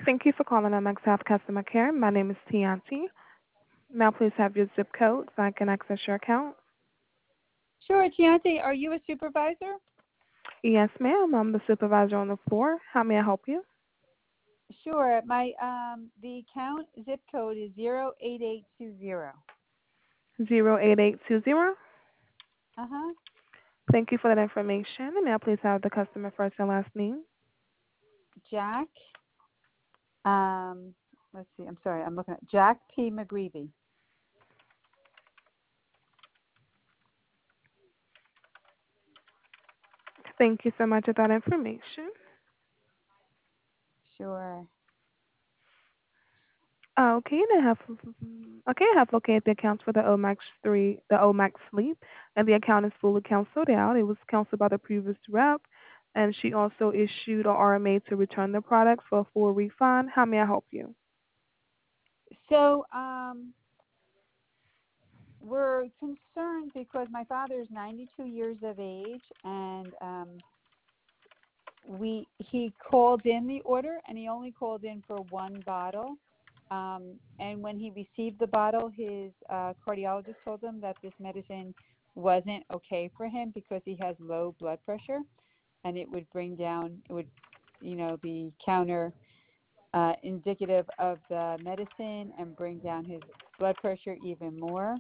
Thank you for calling MX Health Customer Care. My name is Tianti. Now please have your zip code so I can access your account. Sure, Chianti, are you a supervisor? Yes, ma'am. I'm the supervisor on the floor. How may I help you? Sure. My the account zip code is 08820. 08820. Uh-huh. Thank you for that information. And now please have the customer first and last name. Jack. Let's see. I'm sorry. I'm looking at Jack P. McGreevy. Thank you so much for that information. Sure. Okay, I have located the accounts for the OMAX Sleep, and the account is fully canceled out. It was canceled by the previous rep, and she also issued an RMA to return the product for a full refund. How may I help you? So, we're concerned because my father is 92 years of age, and he called in the order, and he only called in for one bottle. And when he received the bottle, his cardiologist told him that this medicine wasn't okay for him because he has low blood pressure, and it would be counter indicative of the medicine and bring down his blood pressure even more.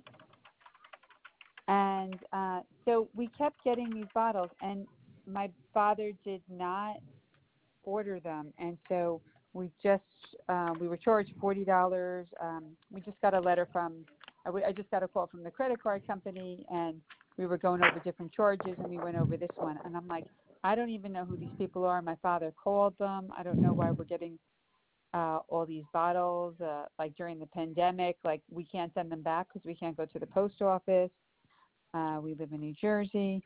And so we kept getting these bottles, and my father did not order them, and so we were charged $40. We just got a letter from I just got a call from the credit card company, and we were going over different charges, and we went over this one, and I'm like, I don't even know who these people are. My father called them. I don't know why we're getting all these bottles. Like during the pandemic, like we can't send them back because we can't go to the post office. We live in New Jersey.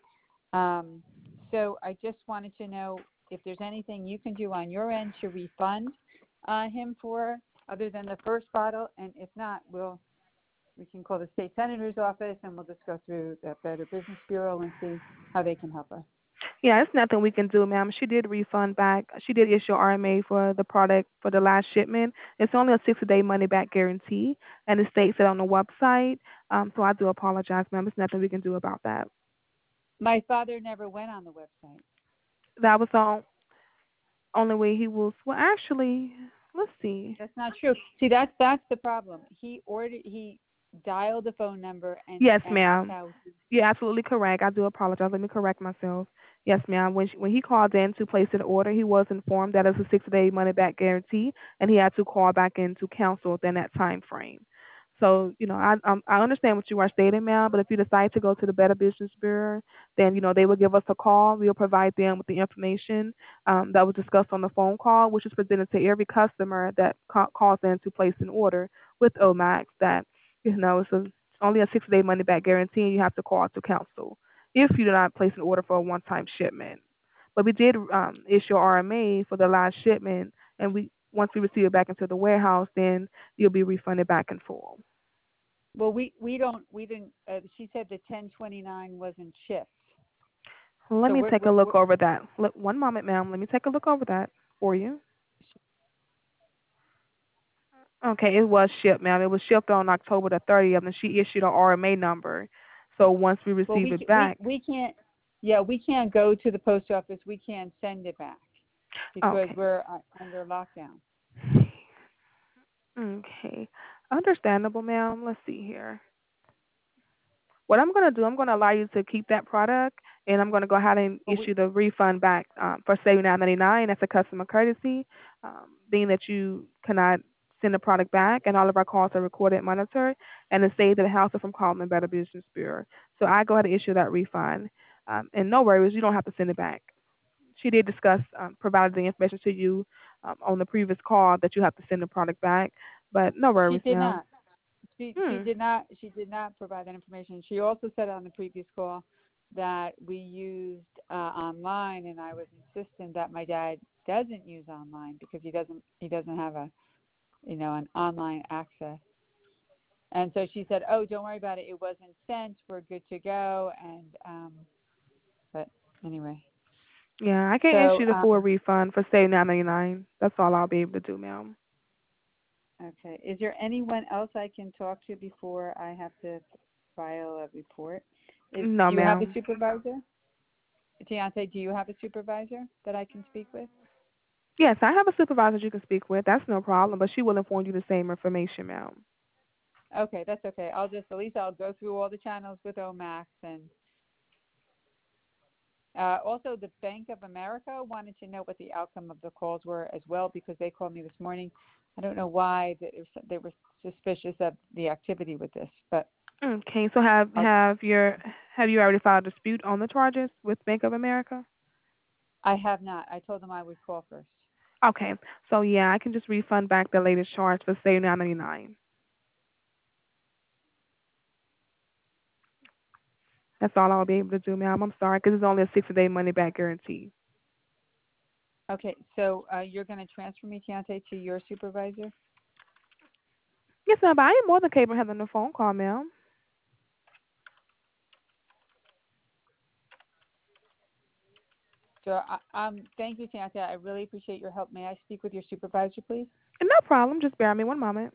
So I just wanted to know if there's anything you can do on your end to refund him for other than the first bottle, and if not, we can call the state senator's office and we'll just go through the Better Business Bureau and see how they can help us. Yeah, it's nothing we can do, ma'am. She did refund back. She did issue RMA for the product for the last shipment. It's only a 60-day money back guarantee, and it states it on the website. So I do apologize, ma'am. There's nothing we can do about that. My father never went on the website. That was the only way he was. Well, actually, let's see. That's not true. See, that's the problem. He dialed the phone number, Yes, and that's ma'am. how. You're absolutely correct. I do apologize. Let me correct myself. Yes, ma'am. When he called in to place an order, he was informed that it's a 6-day money back guarantee, and he had to call back in to cancel within that time frame. So, I understand what you are stating, ma'am. But if you decide to go to the Better Business Bureau, then they will give us a call. We'll provide them with the information that was discussed on the phone call, which is presented to every customer that calls in to place an order with OMAX. That it's only a 6-day money back guarantee, and you have to call to cancel if you do not place an order for a one-time shipment. But we did issue RMA for the last shipment, and once we receive it back into the warehouse, then you'll be refunded back in full. Well, we didn't. She said the 1029 wasn't shipped. Let So me take a we're look over that. One moment, ma'am. Let me take a look over that for you. Okay, it was shipped, ma'am. It was shipped on October the 30th, and she issued an RMA number. So once we well, receive it back, we can't. Yeah, we can't go to the post office. We can't send it back because okay. we're under lockdown. Okay. Understandable, ma'am. Let's see here. What I'm going to do, I'm going to allow you to keep that product, and I'm going to go ahead and Well, we issue the refund back for $79.99 as a customer courtesy, being that you cannot send the product back, and all of our calls are recorded and monitored, and it's saved to the house from calling the Better Business Bureau. So I go ahead and issue that refund, and no worries, you don't have to send it back. She did discuss, provided the information to you on the previous call that you have to send the product back, but no she worries, did ma'am. not. She Hmm. did not. She did not provide that information. She also said on the previous call that we used online, and I was insistent that my dad doesn't use online because he doesn't have an online access. And so she said, "Oh, don't worry about it. It wasn't sent. We're good to go." And but anyway, Yeah, I can So, issue the full refund for say 9.99. That's all I'll be able to do, ma'am. okay. Is there anyone else I can talk to before I have to file a report? No, Do you have a ma'am. supervisor? Deontay, do you have a supervisor that I can speak with? Yes, I have a supervisor you can speak with. That's no problem, but she will inform you the same information, ma'am. Okay, that's okay. I'll just at least I'll go through all the channels with Omax and also the Bank of America wanted to know what the outcome of the calls were as well because they called me this morning. I don't know why they were suspicious of the activity with this, but Okay, so have I'll, have your have you already filed a dispute on the charges with Bank of America? I have not. I told them I would call first. Okay, so yeah, I can just refund back the latest charge for say 9.99. That's all I'll be able to do, ma'am. I'm sorry, because it's only a 60-day money back guarantee. Okay, so you're going to transfer me, Tiante, to your supervisor? Yes, ma'am, but I am more than capable of having a phone call, ma'am. So, thank you, Tiante. I really appreciate your help. May I speak with your supervisor, please? No problem. Just bear me one moment.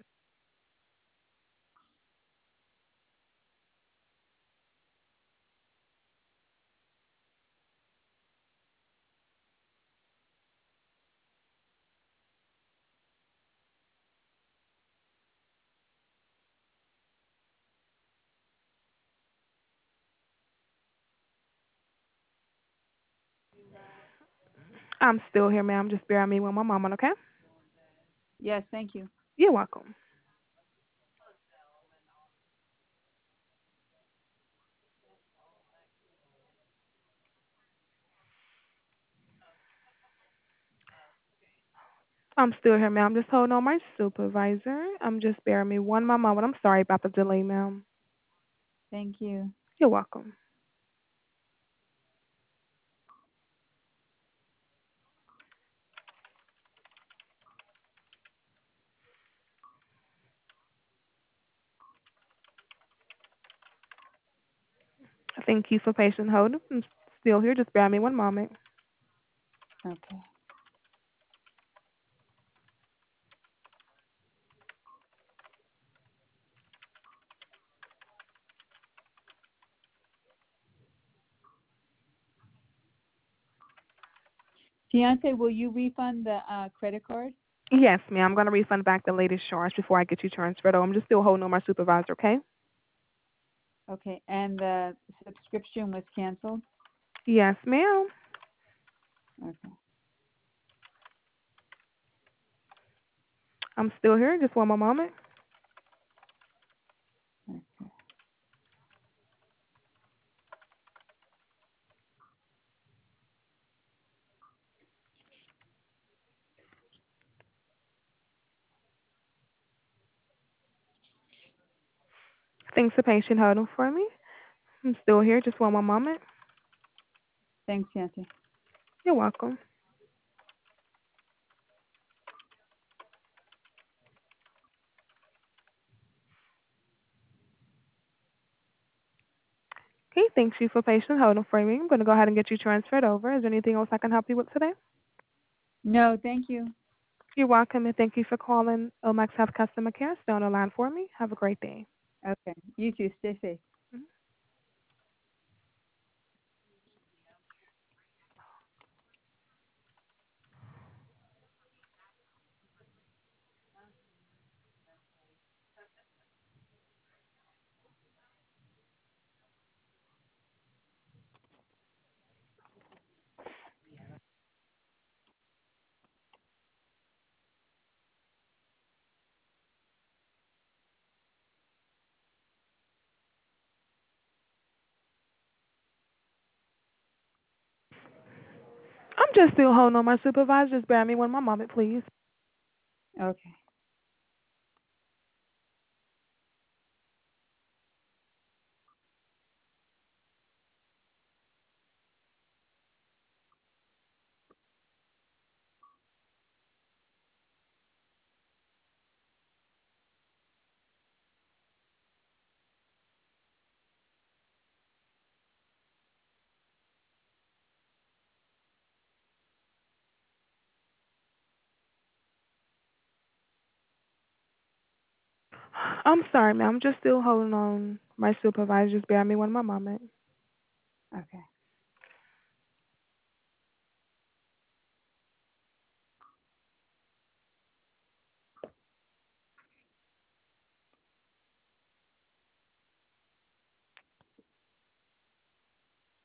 I'm still here, ma'am. Just bear me one moment, okay? Yes, thank you. You're welcome. I'm still here, ma'am. Just holding on my supervisor. I'm just bear me one moment. I'm sorry about the delay, ma'am. Thank you. You're welcome. Thank you for patient holding. I'm still here. Just bear me one moment. Okay. Deontay, will you refund the credit card? Yes, ma'am. I'm going to refund back the latest charge before I get you transferred. I'm just still holding on my supervisor, okay? Okay, and the subscription was canceled? Yes, ma'am. Okay. I'm still here. Just one more moment. Okay. Thanks for patient holding for me. I'm still here. Just one more moment. Thanks, Deontay. You're welcome. Okay, thanks you for patient holding for me. I'm going to go ahead and get you transferred over. Is there anything else I can help you with today? No, thank you. You're welcome, and thank you for calling Omax Health Customer Care. Stay on the line for me. Have a great day. Okay. You too. Stay safe. Mhm. I'm just still holding on my supervisor. Just bear me one more moment, please. Okay. I'm sorry, ma'am. I'm just still holding on. My supervisor, just bear me one more moment. Okay.